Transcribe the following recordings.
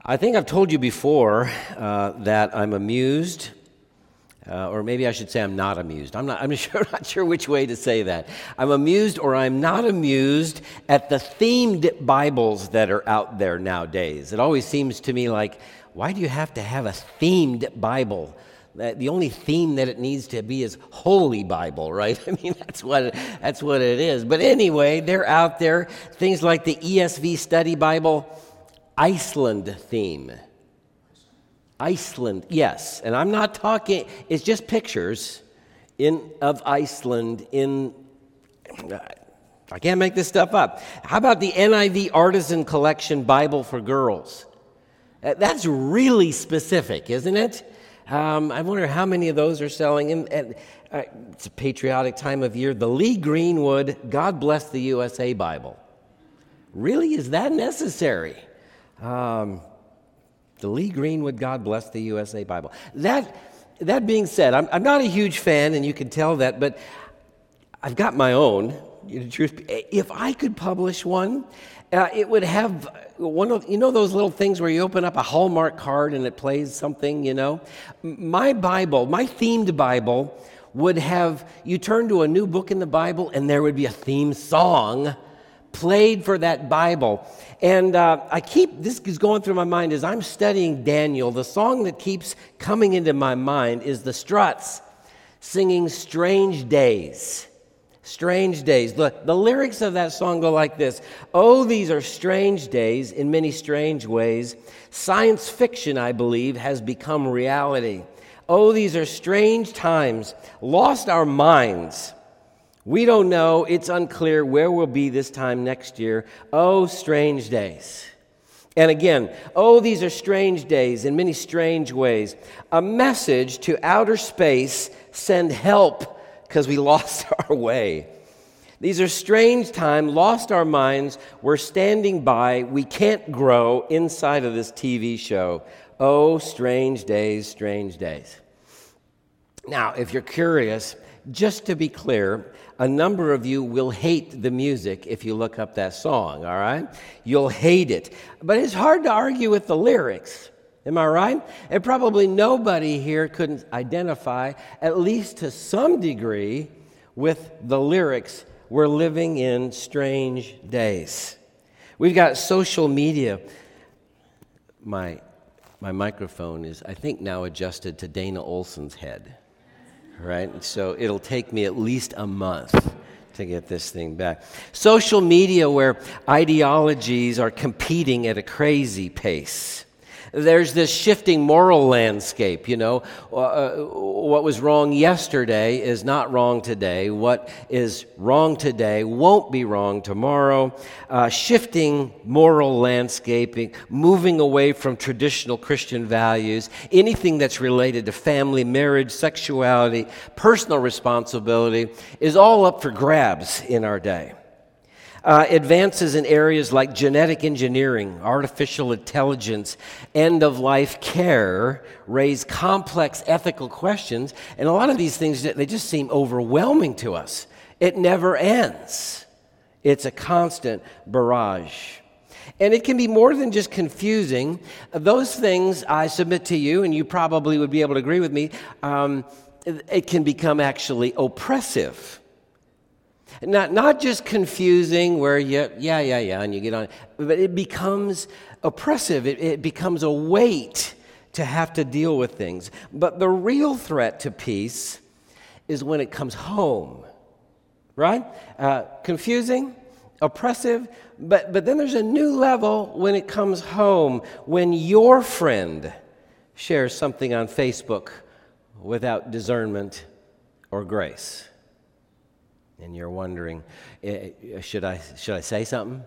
I think I've told you before that I'm amused, or maybe I should say I'm not amused. I'm not sure which way to say that. I'm amused or I'm not amused at the themed Bibles that are out there nowadays. It always seems to me like, why do you have to have a themed Bible? The only theme that it needs to be is Holy Bible, right? I mean, that's what it is. But anyway, they're out there. Things like the ESV Study Bible, Iceland theme. Iceland, yes. And I'm not talking, it's just pictures of Iceland I can't make this stuff up. How about the NIV Artisan Collection Bible for Girls? That's really specific, isn't it? I wonder how many of those are selling. It's a patriotic time of year. The Lee Greenwood, God Bless the USA Bible. Really, is that necessary? The Lee Greenwood, God Bless the USA Bible. That being said, I'm not a huge fan, and you can tell that, but I've got my own. If I could publish one, it would have one of, those little things where you open up a Hallmark card and it plays something, My Bible, my themed Bible, would have, you turn to a new book in the Bible and there would be a theme song played for that Bible. And this is going through my mind as I'm studying Daniel. The song that keeps coming into my mind is the Struts singing Strange Days. Strange days. The lyrics of that song go like this. Oh, these are strange days in many strange ways. Science fiction, I believe, has become reality. Oh, these are strange times. Lost our minds. We don't know. It's unclear where we'll be this time next year. Oh, strange days. And again, oh, these are strange days in many strange ways. A message to outer space, send help, because we lost our way. These are strange times, lost our minds, we're standing by, we can't grow inside of this TV show. Oh, strange days, strange days. Now, if you're curious, just to be clear, a number of you will hate the music if you look up that song, all right? You'll hate it. But it's hard to argue with the lyrics. Am I right? And probably nobody here couldn't identify, at least to some degree, with the lyrics, we're living in strange days. We've got social media. My microphone is, I think, now adjusted to Dana Olson's head, right? So it'll take me at least a month to get this thing back. Social media where ideologies are competing at a crazy pace. There's this shifting moral landscape, what was wrong yesterday is not wrong today. What is wrong today won't be wrong tomorrow. Shifting moral landscaping, moving away from traditional Christian values, anything that's related to family, marriage, sexuality, personal responsibility is all up for grabs in our day. Advances in areas like genetic engineering, artificial intelligence, end-of-life care raise complex ethical questions, and a lot of these things, they just seem overwhelming to us. It never ends. It's a constant barrage. And it can be more than just confusing. Those things, I submit to you, and you probably would be able to agree with me, it can become actually oppressive. Not just confusing where and you get on, but it becomes oppressive. It becomes a weight to have to deal with things. But the real threat to peace is when it comes home, right? Confusing, oppressive, but then there's a new level when it comes home, when your friend shares something on Facebook without discernment or grace. And you're wondering, should I say something?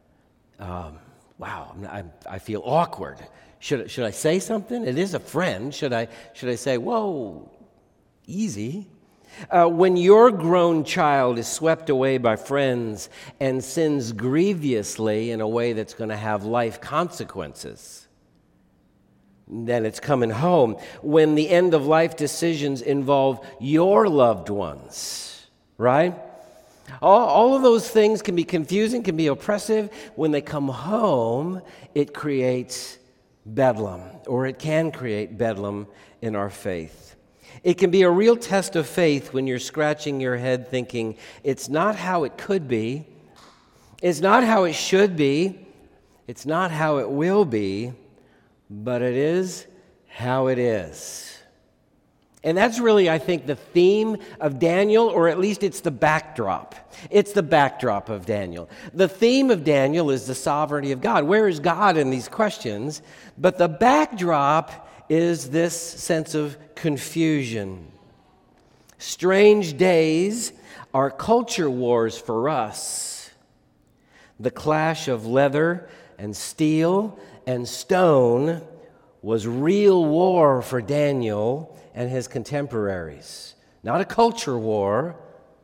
Wow, I feel awkward. Should I say something? It is a friend. Should I say, whoa, easy? When your grown child is swept away by friends and sins grievously in a way that's going to have life consequences, then it's coming home. When the end-of-life decisions involve your loved ones, right? All of those things can be confusing, can be oppressive. When they come home, it creates bedlam, or it can create bedlam in our faith. It can be a real test of faith when you're scratching your head thinking, it's not how it could be, it's not how it should be, it's not how it will be, but it is how it is. And that's really, I think, the theme of Daniel, or at least it's the backdrop. It's the backdrop of Daniel. The theme of Daniel is the sovereignty of God. Where is God in these questions? But the backdrop is this sense of confusion. Strange days are culture wars for us. The clash of leather and steel and stone was real war for Daniel and his contemporaries. Not a culture war,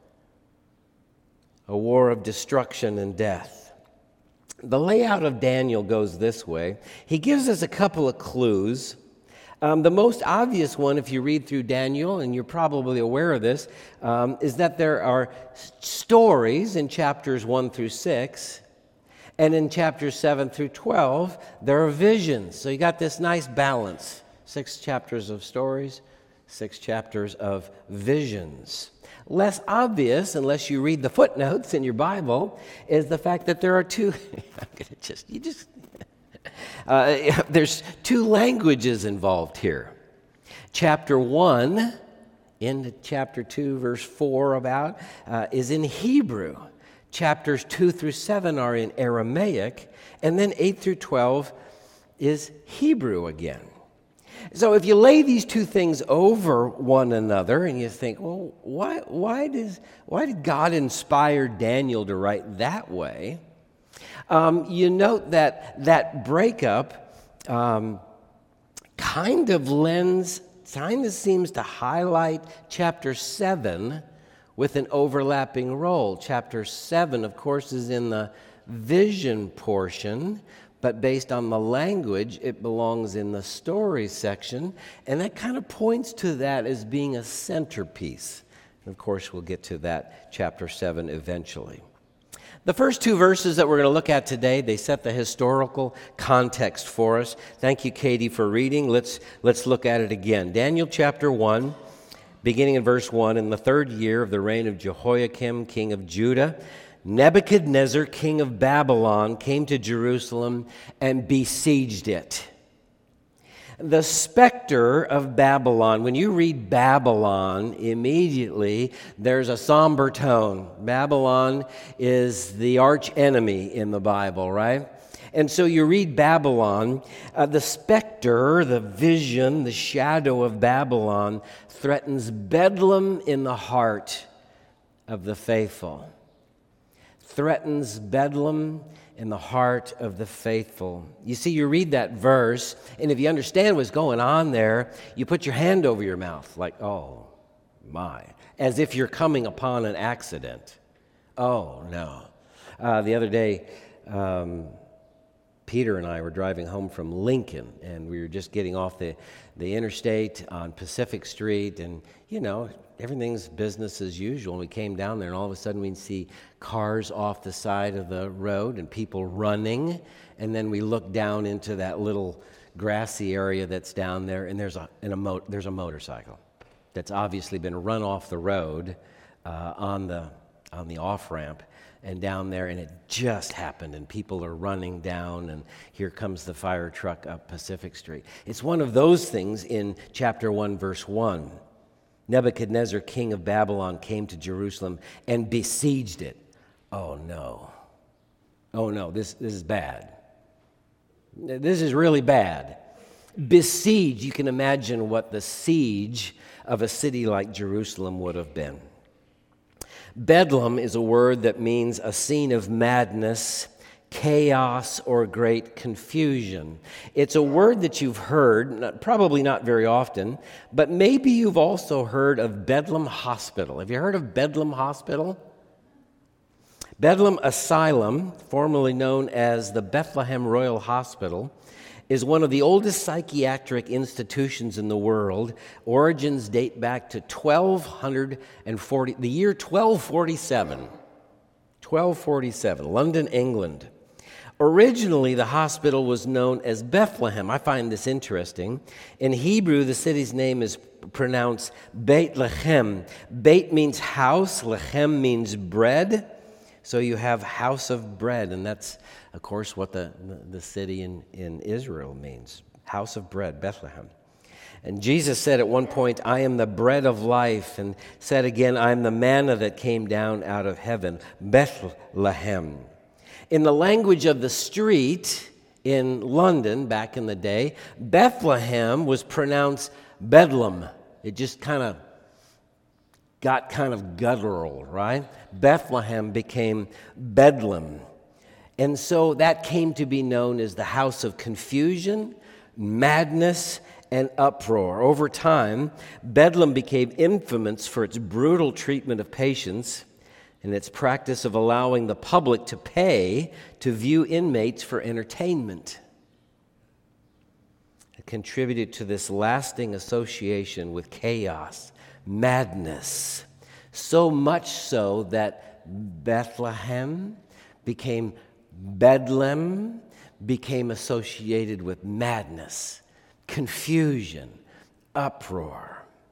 a war of destruction and death. The layout of Daniel goes this way. He gives us a couple of clues. The most obvious one, if you read through Daniel, and you're probably aware of this, is that there are stories in chapters 1 through 6, and in chapters 7 through 12, there are visions. So you got this nice balance. 6 chapters of stories, 6 chapters of visions. Less obvious, unless you read the footnotes in your Bible, is the fact that there are two. There's two languages involved here. Chapter 1, into chapter 2, verse 4 is in Hebrew. Chapters 2 through 7 are in Aramaic, and then 8 through 12 is Hebrew again. So if you lay these two things over one another and you think, well, why did God inspire Daniel to write that way? You note that breakup kind of seems to highlight chapter 7 with an overlapping role. Chapter 7, of course, is in the vision portion, but based on the language, it belongs in the story section, and that kind of points to that as being a centerpiece. And of course, we'll get to that chapter 7 eventually. The first two verses that we're going to look at today, they set the historical context for us. Thank you, Katie, for reading. Let's look at it again. Daniel chapter 1, beginning in verse 1, in the 3rd year of the reign of Jehoiakim, king of Judah, Nebuchadnezzar, king of Babylon, came to Jerusalem and besieged it. The specter of Babylon, when you read Babylon, immediately there's a somber tone. Babylon is the arch enemy in the Bible, right? And so you read Babylon, the specter, the vision, the shadow of Babylon threatens bedlam in the heart of the faithful. Threatens bedlam in the heart of the faithful. You see, you read that verse, and if you understand what's going on there, you put your hand over your mouth like, oh, my, as if you're coming upon an accident. Oh, no. The other day, Peter and I were driving home from Lincoln, and we were just getting off the interstate on Pacific Street, and, you know, everything's business as usual. And we came down there, and all of a sudden we'd see cars off the side of the road and people running, and then we looked down into that little grassy area that's down there, and there's a motorcycle that's obviously been run off the road on the off-ramp and down there, and it just happened, and people are running down, and here comes the fire truck up Pacific Street. It's one of those things in chapter 1, verse 1. Nebuchadnezzar, king of Babylon, came to Jerusalem and besieged it. Oh, no. Oh, no, this is bad. This is really bad. Besiege, you can imagine what the siege of a city like Jerusalem would have been. Bedlam is a word that means a scene of madness, chaos, or great confusion. It's a word that you've heard, probably not very often, but maybe you've also heard of Bedlam Hospital. Have you heard of Bedlam Hospital? Bedlam Asylum, formerly known as the Bethlehem Royal Hospital, is one of the oldest psychiatric institutions in the world. Origins date back to the year 1247. 1247, London, England. Originally, the hospital was known as Bethlehem. I find this interesting. In Hebrew, the city's name is pronounced Beit Lechem. Beit means house, Lechem means bread. So you have house of bread, and that's, of course, what the city in Israel means. House of bread, Bethlehem. And Jesus said at one point, I am the bread of life, and said again, I am the manna that came down out of heaven, Bethlehem. In the language of the street in London back in the day, Bethlehem was pronounced Bedlam. It just got kind of guttural, right? Bethlehem became Bedlam. And so that came to be known as the house of confusion, madness, and uproar. Over time, Bedlam became infamous for its brutal treatment of patients and its practice of allowing the public to pay to view inmates for entertainment. It contributed to this lasting association with chaos, madness, so much so that Bethlehem became Bedlam, became associated with madness, confusion, uproar.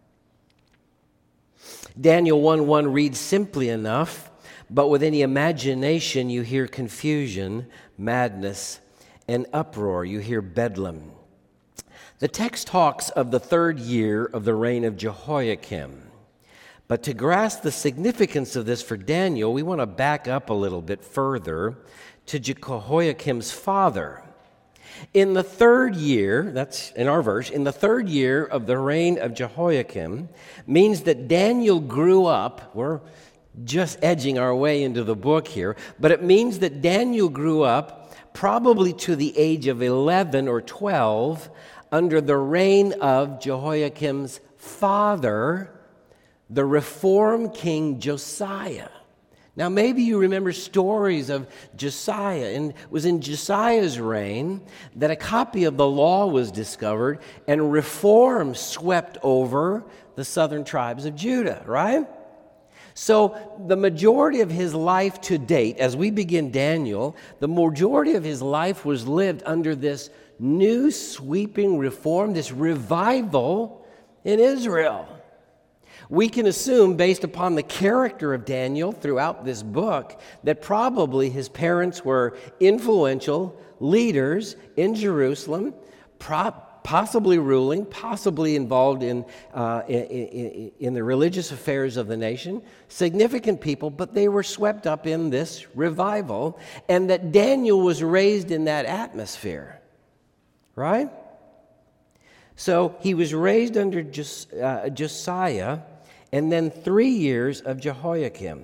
Daniel 1:1 reads simply enough, but with any imagination you hear confusion, madness, and uproar. You hear Bedlam. The text talks of the 3rd year of the reign of Jehoiakim. But to grasp the significance of this for Daniel, we want to back up a little bit further to Jehoiakim's father. In the 3rd year, that's in our verse, in the 3rd year of the reign of Jehoiakim means that Daniel grew up. We're just edging our way into the book here, but it means that Daniel grew up probably to the age of 11 or 12 under the reign of Jehoiakim's father, the reformed king Josiah. Now, maybe you remember stories of Josiah, and it was in Josiah's reign that a copy of the law was discovered and reform swept over the southern tribes of Judah, right? So the majority of his life to date, as we begin Daniel, the majority of his life was lived under this new sweeping reform, this revival in Israel. We can assume, based upon the character of Daniel throughout this book, that probably his parents were influential leaders in Jerusalem, possibly ruling, possibly involved in the religious affairs of the nation, significant people, but they were swept up in this revival, and that Daniel was raised in that atmosphere, right? So he was raised under Josiah, and then 3 years of Jehoiakim.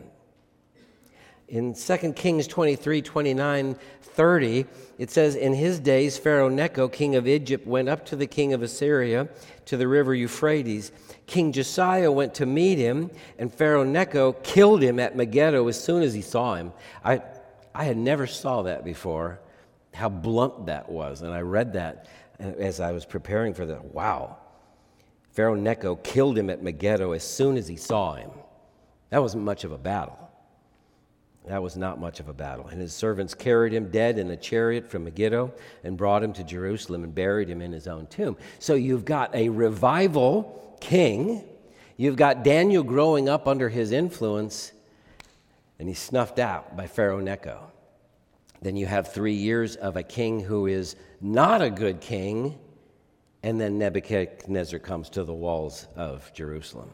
In 2 Kings 23, 29, 30, it says, in his days Pharaoh Necho, king of Egypt, went up to the king of Assyria to the river Euphrates. King Josiah went to meet him, and Pharaoh Necho killed him at Megiddo as soon as he saw him. I had never saw that before, how blunt that was, and I read that as I was preparing for that. Wow. Pharaoh Necho killed him at Megiddo as soon as he saw him. That wasn't much of a battle. That was not much of a battle. And his servants carried him dead in a chariot from Megiddo and brought him to Jerusalem and buried him in his own tomb. So you've got a revival king. You've got Daniel growing up under his influence, and he's snuffed out by Pharaoh Necho. Then you have 3 years of a king who is not a good king, and then Nebuchadnezzar comes to the walls of Jerusalem.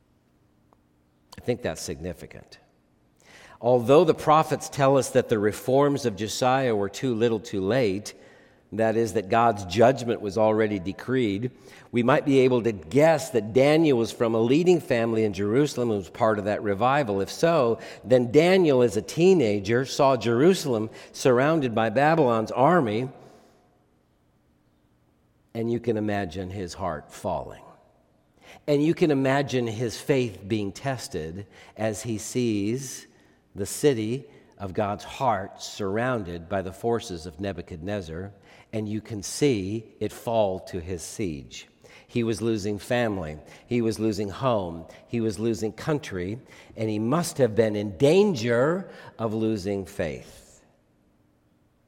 I think that's significant. Although the prophets tell us that the reforms of Josiah were too little too late, that is, that God's judgment was already decreed, we might be able to guess that Daniel was from a leading family in Jerusalem and was part of that revival. If so, then Daniel, as a teenager, saw Jerusalem surrounded by Babylon's army, and you can imagine his heart falling. And you can imagine his faith being tested as he sees the city of God's heart surrounded by the forces of Nebuchadnezzar, and you can see it fall to his siege. He was losing family, he was losing home, he was losing country, and he must have been in danger of losing faith.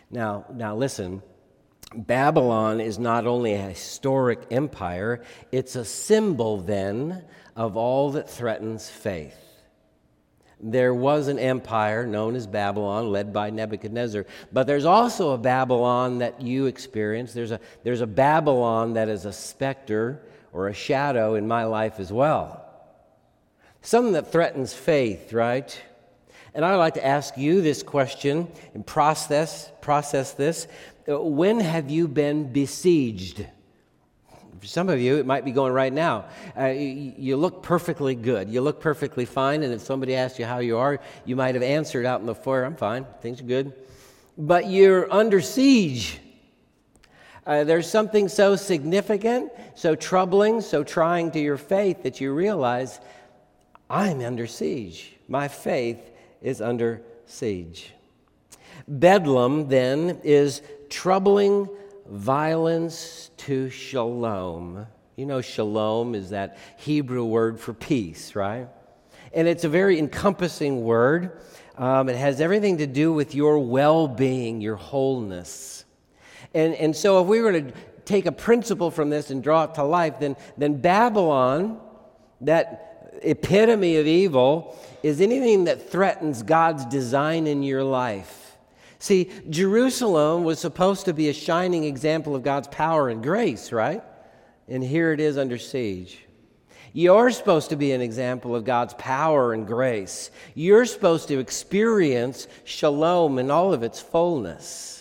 Now listen, Babylon is not only a historic empire, it's a symbol then of all that threatens faith. There was an empire known as Babylon, led by Nebuchadnezzar, but there's also a Babylon that you experience. There's a Babylon that is a specter or a shadow in my life as well. Something that threatens faith, right? And I'd like to ask you this question and process this. When have you been besieged? For some of you, it might be going right now. You look perfectly good. You look perfectly fine. And if somebody asks you how you are, you might have answered out in the foyer, I'm fine. Things are good. But you're under siege. There's something so significant, so troubling, so trying to your faith that you realize, I'm under siege. My faith is under siege. Bedlam, then, is troubling violence to shalom. You know, shalom is that Hebrew word for peace, right? And it's a very encompassing word. It has everything to do with your well-being, your wholeness. And so if we were to take a principle from this and draw it to life, then Babylon, that epitome of evil, is anything that threatens God's design in your life. See, Jerusalem was supposed to be a shining example of God's power and grace, right? And here it is under siege. You're supposed to be an example of God's power and grace. You're supposed to experience shalom in all of its fullness.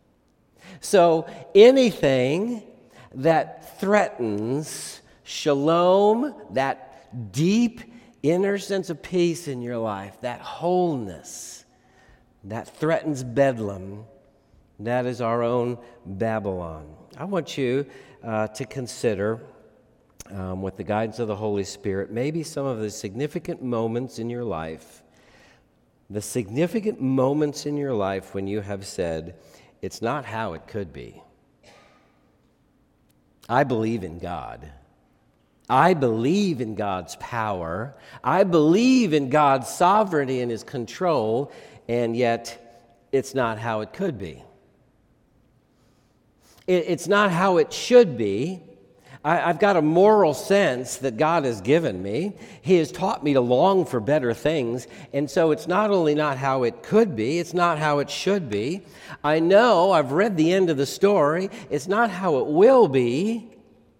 So anything that threatens shalom, that deep inner sense of peace in your life, that wholeness, that threatens Bedlam, that is our own Babylon. I want you to consider, with the guidance of the Holy Spirit, maybe some of the significant moments in your life, when you have said, it's not how it could be. I believe in God. I believe in God's power. I believe in God's sovereignty and His control, and yet it's not how it could be. It's not how it should be. I've got a moral sense that God has given me. He has taught me to long for better things, and so it's not only not how it could be, it's not how it should be. I know, I've read the end of the story, it's not how it will be,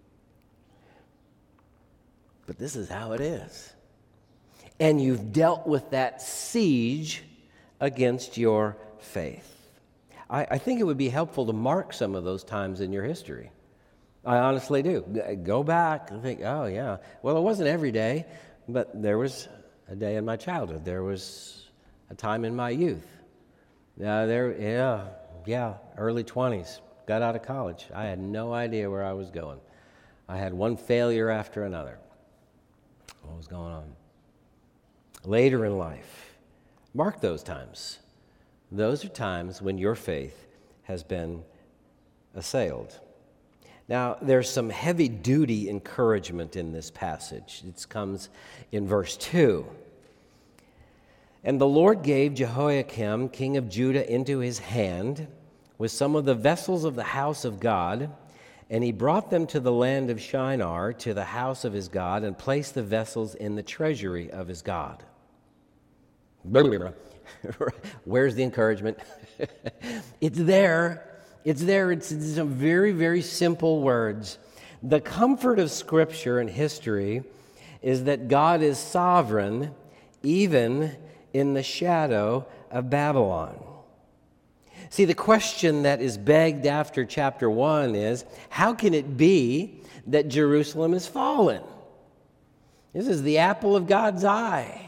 but this is how it is. And you've dealt with that siege against your faith. I think it would be helpful to mark some of those times in your history. I honestly do. Go back and think, oh yeah, well, it wasn't every day, but there was a day in my childhood. There was a time in my youth. Early 20s, got out of college. I had no idea where I was going. I had one failure after another. What was going on? Later in life, mark those times. Those are times when your faith has been assailed. Now, there's some heavy-duty encouragement in this passage. It comes in verse 2. And the Lord gave Jehoiakim, king of Judah, into his hand with some of the vessels of the house of God, and he brought them to the land of Shinar, to the house of his God, and placed the vessels in the treasury of his God. Where's the encouragement? It's there. It's there. It's some very, very simple words. The comfort of Scripture and history is that God is sovereign even in the shadow of Babylon. See, the question that is begged after chapter 1 is, how can it be that Jerusalem is fallen? This is the apple of God's eye.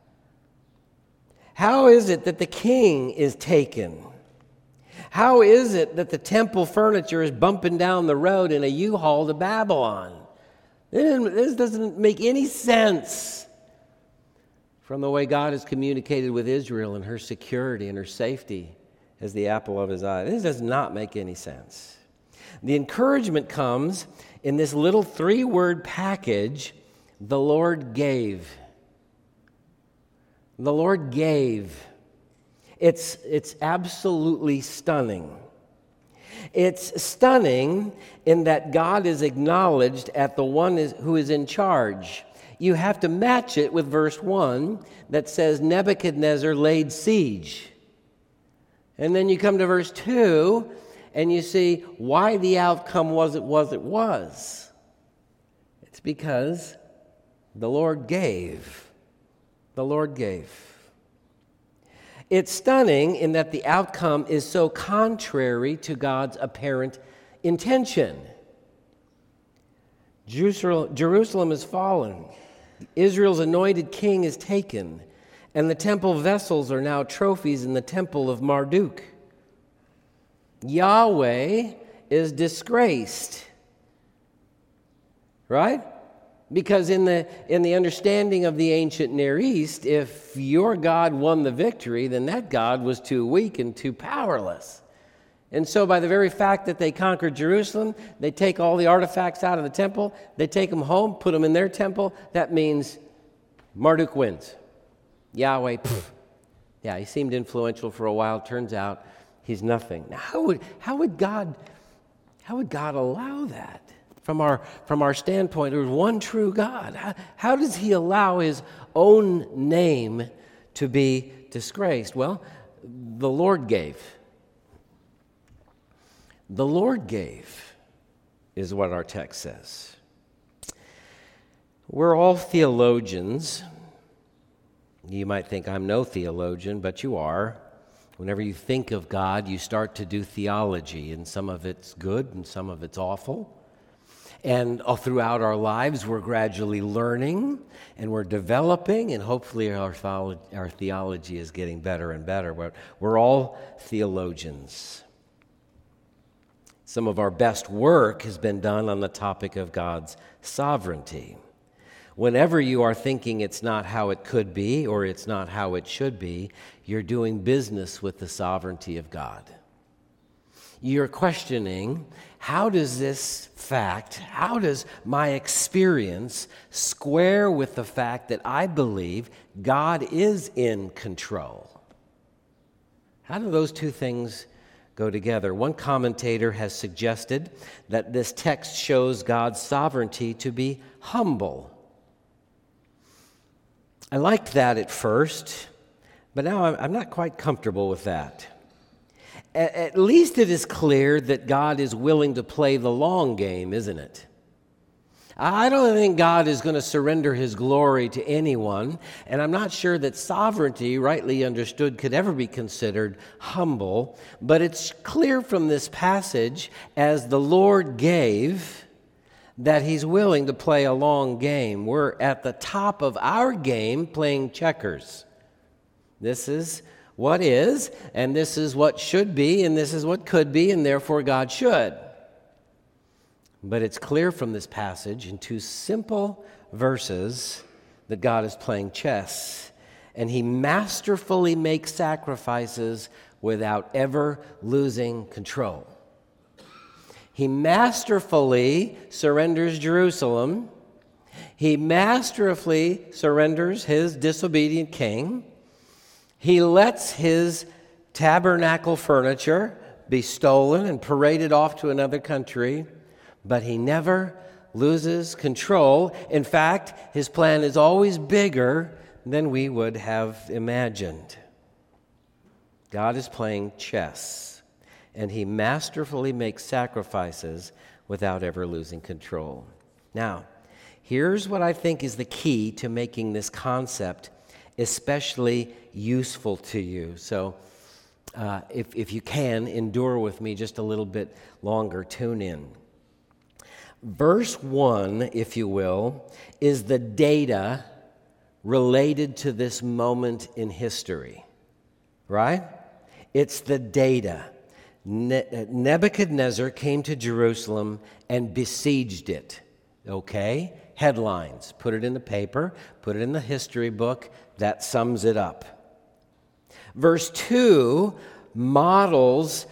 How is it that the king is taken? How is it that the temple furniture is bumping down the road in a U-Haul to Babylon? This doesn't make any sense from the way God has communicated with Israel and her security and her safety as the apple of his eye. This does not make any sense. The encouragement comes in this little 3-word package, the Lord gave. The Lord gave. It's absolutely stunning. It's stunning in that God is acknowledged as the one who is in charge. You have to match it with verse 1 that says Nebuchadnezzar laid siege. And then you come to verse 2 and you see why the outcome was. It's because the Lord gave. The Lord gave. It's stunning in that the outcome is so contrary to God's apparent intention. Jerusalem is fallen. Israel's anointed king is taken. And the temple vessels are now trophies in the temple of Marduk. Yahweh is disgraced. Right? Because in the understanding of the ancient Near East, if your God won the victory, then that God was too weak and too powerless. And so by the very fact that they conquered Jerusalem, they take all the artifacts out of the temple, they take them home, put them in their temple, that means Marduk wins. Yahweh, yeah, he seemed influential for a while. Turns out he's nothing. Now, how would God allow that? From our standpoint, there's one true God. How does he allow his own name to be disgraced? Well, the Lord gave. The Lord gave is what our text says. We're all theologians. You might think I'm no theologian, but you are. Whenever you think of God, you start to do theology, and some of it's good and some of it's awful. And all throughout our lives, we're gradually learning and we're developing, and hopefully our theology is getting better and better. We're all theologians. Some of our best work has been done on the topic of God's sovereignty. Whenever you are thinking it's not how it could be or it's not how it should be, you're doing business with the sovereignty of God. You're questioning, how does this fact, how does my experience square with the fact that I believe God is in control? How do those two things go together? One commentator has suggested that this text shows God's sovereignty to be humble. I liked that at first, but now I'm not quite comfortable with that. At least it is clear that God is willing to play the long game, isn't it? I don't think God is going to surrender his glory to anyone, and I'm not sure that sovereignty, rightly understood, could ever be considered humble, but it's clear from this passage, as the Lord gave, that he's willing to play a long game. We're at the top of our game playing checkers. This is what is, and this is what should be, and this is what could be, and therefore God should. But it's clear from this passage in two simple verses that God is playing chess, and he masterfully makes sacrifices without ever losing control. He masterfully surrenders Jerusalem. He masterfully surrenders his disobedient king. He lets his tabernacle furniture be stolen and paraded off to another country, but he never loses control. In fact, his plan is always bigger than we would have imagined. God is playing chess, and he masterfully makes sacrifices without ever losing control. Now, here's what I think is the key to making this concept especially useful to you. So if you can, endure with me just a little bit longer. Tune in. Verse 1, if you will, is the data related to this moment in history, right? It's the data. Nebuchadnezzar came to Jerusalem and besieged it, okay? Headlines. Put it in the paper, put it in the history book. That sums it up. Verse 2 models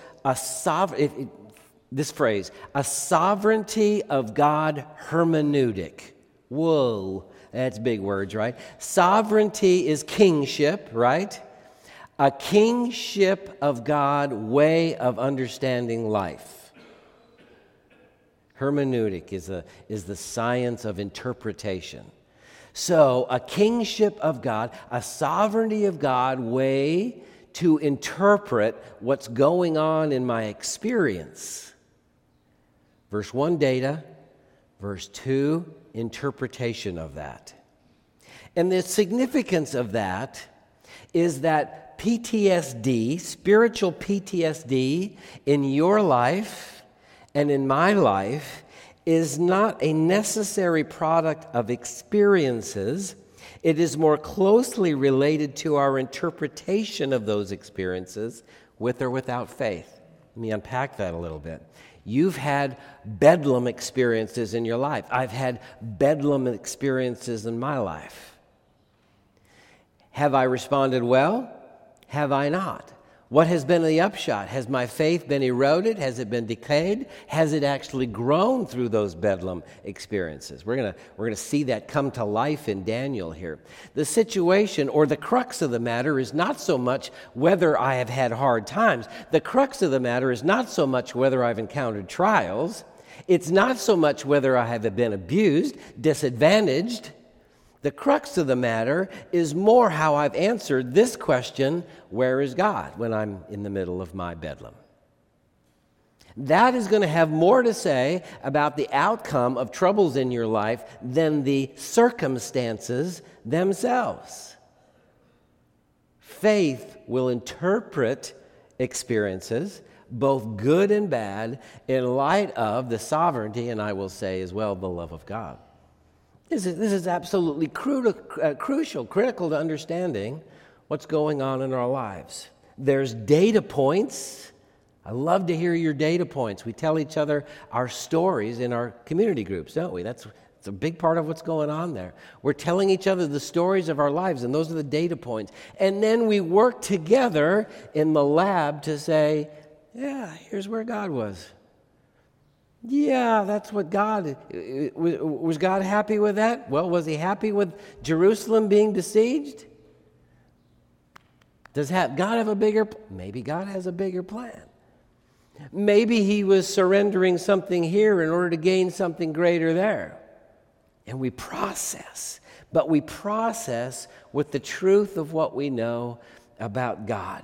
this phrase, a sovereignty of God hermeneutic. Whoa, that's big words, right? Sovereignty is kingship, right? A kingship of God way of understanding life. Hermeneutic is the science of interpretation. So, a kingship of God, a sovereignty of God way to interpret what's going on in my experience. Verse 1, data. Verse 2, interpretation of that. And the significance of that is that PTSD, spiritual PTSD in your life and in my life is not a necessary product of experiences. It is more closely related to our interpretation of those experiences with or without faith. Let me unpack that a little bit. You've had bedlam experiences in your life. I've had bedlam experiences in my life. Have I responded well? Have I not? What has been the upshot? Has my faith been eroded? Has it been decayed? Has it actually grown through those bedlam experiences? We're going to see that come to life in Daniel here. The situation or the crux of the matter is not so much whether I have had hard times. The crux of the matter is not so much whether I've encountered trials. It's not so much whether I have been abused, disadvantaged. The crux of the matter is more how I've answered this question, where is God, when I'm in the middle of my bedlam? That is going to have more to say about the outcome of troubles in your life than the circumstances themselves. Faith will interpret experiences, both good and bad, in light of the sovereignty, and I will say as well, the love of God. This is absolutely crucial, critical to understanding what's going on in our lives. There's data points. I love to hear your data points. We tell each other our stories in our community groups, don't we? It's a big part of what's going on there. We're telling each other the stories of our lives, and those are the data points. And then we work together in the lab to say, yeah, here's where God was. Yeah, that's what God, was God happy with that? Well, was he happy with Jerusalem being besieged? Does God have a bigger, maybe God has a bigger plan. Maybe he was surrendering something here in order to gain something greater there. And we process, but we process with the truth of what we know about God.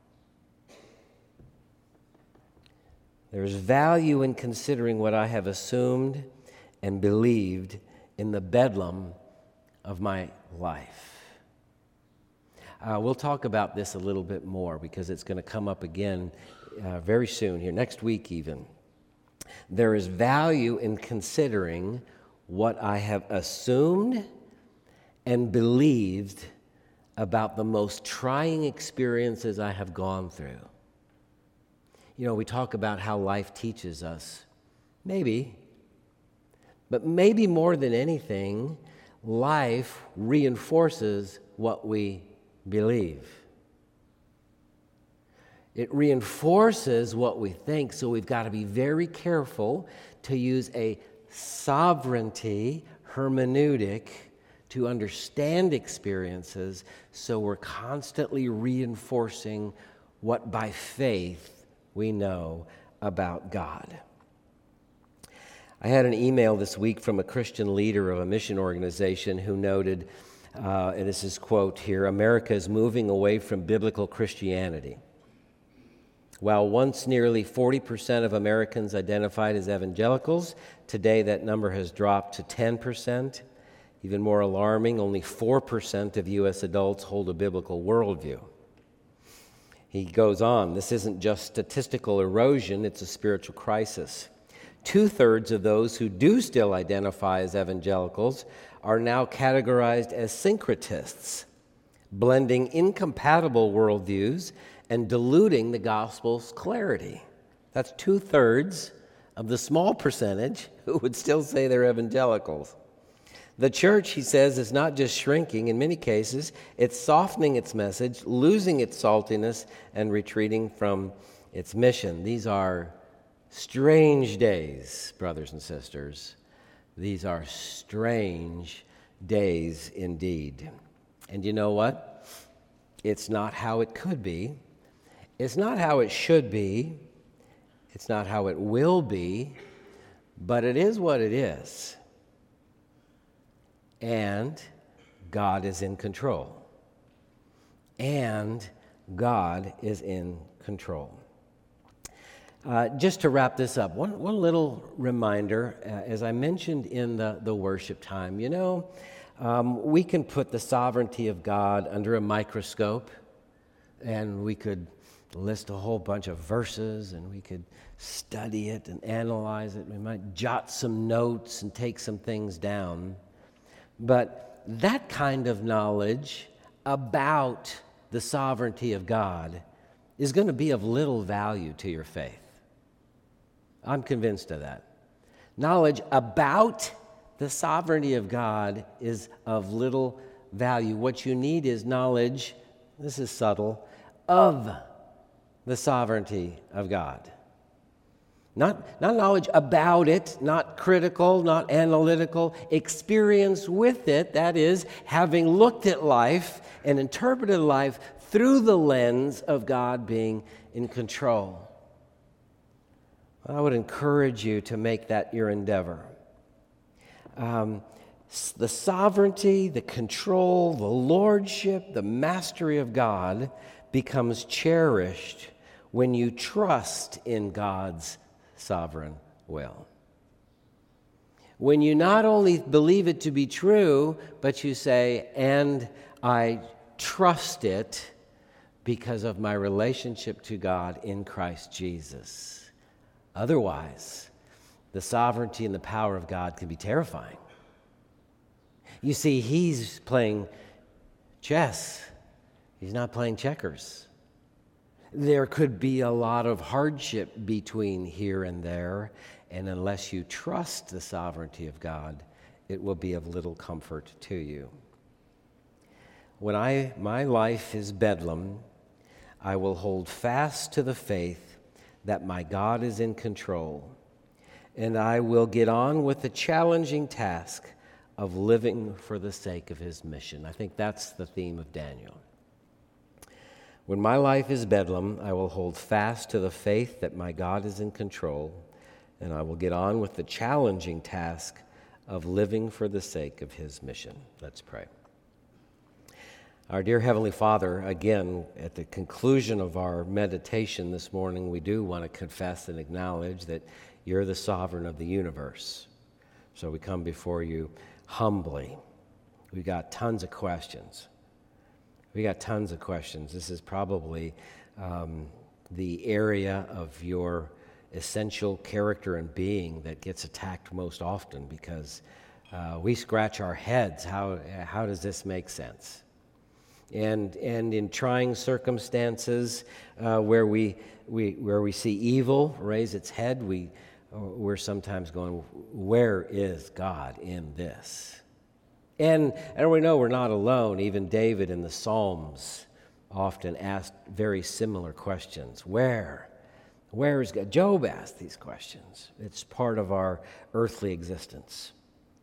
There's value in considering what I have assumed and believed in the bedlam of my life. We'll talk about this a little bit more because it's going to come up again very soon, here next week even. There is value in considering what I have assumed and believed about the most trying experiences I have gone through. You know, we talk about how life teaches us. Maybe. But maybe more than anything, life reinforces what we believe. It reinforces what we think, so we've got to be very careful to use a sovereignty hermeneutic to understand experiences, so we're constantly reinforcing what by faith we know about God. I had an email this week from a Christian leader of a mission organization who noted, and this is quote here, America is moving away from biblical Christianity. While once nearly 40% of Americans identified as evangelicals, today that number has dropped to 10%. Even more alarming, only 4% of U.S. adults hold a biblical worldview. He goes on, this isn't just statistical erosion, it's a spiritual crisis. 2/3 of those who do still identify as evangelicals are now categorized as syncretists, blending incompatible worldviews and diluting the gospel's clarity. That's 2/3 of the small percentage who would still say they're evangelicals. The church, he says, is not just shrinking. In many cases, it's softening its message, losing its saltiness, and retreating from its mission. These are strange days, brothers and sisters. These are strange days indeed. And you know what? It's not how it could be. It's not how it should be. It's not how it will be. But it is what it is. And God is in control. And God is in control. Just to wrap this up, one little reminder, as I mentioned in the worship time, we can put the sovereignty of God under a microscope, and we could list a whole bunch of verses, and we could study it and analyze it. We might jot some notes and take some things down. But that kind of knowledge about the sovereignty of God is going to be of little value to your faith. I'm convinced of that. Knowledge about the sovereignty of God is of little value. What you need is knowledge, this is subtle, of the sovereignty of God. Not knowledge about it, not critical, not analytical, experience with it, that is, having looked at life and interpreted life through the lens of God being in control. I would encourage you to make that your endeavor. The sovereignty, the control, the lordship, the mastery of God becomes cherished when you trust in God's sovereign will. When you not only believe it to be true, but you say, and I trust it because of my relationship to God in Christ Jesus. Otherwise, the sovereignty and the power of God can be terrifying. You see, he's playing chess. He's not playing checkers. There could be a lot of hardship between here and there, and unless you trust the sovereignty of God, it will be of little comfort to you. When my life is bedlam, I will hold fast to the faith that my God is in control, and I will get on with the challenging task of living for the sake of his mission. I think that's the theme of Daniel. When my life is bedlam, I will hold fast to the faith that my God is in control, and I will get on with the challenging task of living for the sake of his mission. Let's pray. Our dear Heavenly Father, again, at the conclusion of our meditation this morning, we do want to confess and acknowledge that you're the sovereign of the universe. So we come before you humbly. We've got tons of questions. This is probably the area of your essential character and being that gets attacked most often because we scratch our heads. How does this make sense? And in trying circumstances where we see evil raise its head, we're sometimes going, where is God in this? And we know we're not alone. Even David in the Psalms often asked very similar questions. Where is God? Job asked these questions. It's part of our earthly existence.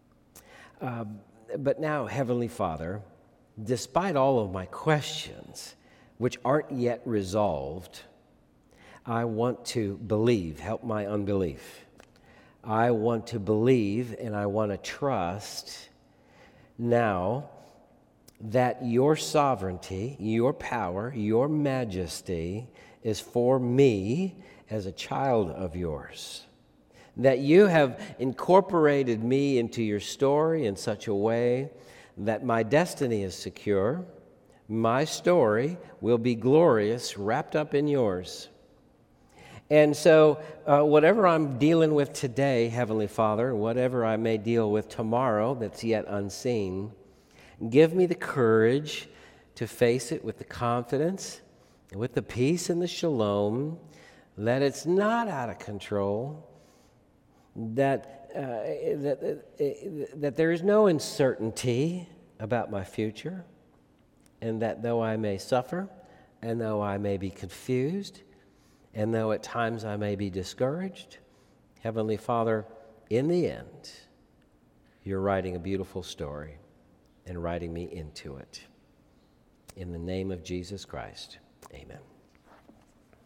But now, Heavenly Father, despite all of my questions, which aren't yet resolved, I want to believe. Help my unbelief. I want to believe and I want to trust now that your sovereignty, your power, your majesty is for me as a child of yours. That you have incorporated me into your story in such a way that my destiny is secure, my story will be glorious, wrapped up in yours. And so whatever I'm dealing with today, Heavenly Father, whatever I may deal with tomorrow that's yet unseen, give me the courage to face it with the confidence, with the peace and the shalom, that it's not out of control, that there is no uncertainty about my future, and that though I may suffer, and though I may be confused, and though at times I may be discouraged, Heavenly Father, in the end, you're writing a beautiful story and writing me into it. in the name of Jesus Christ. Amen.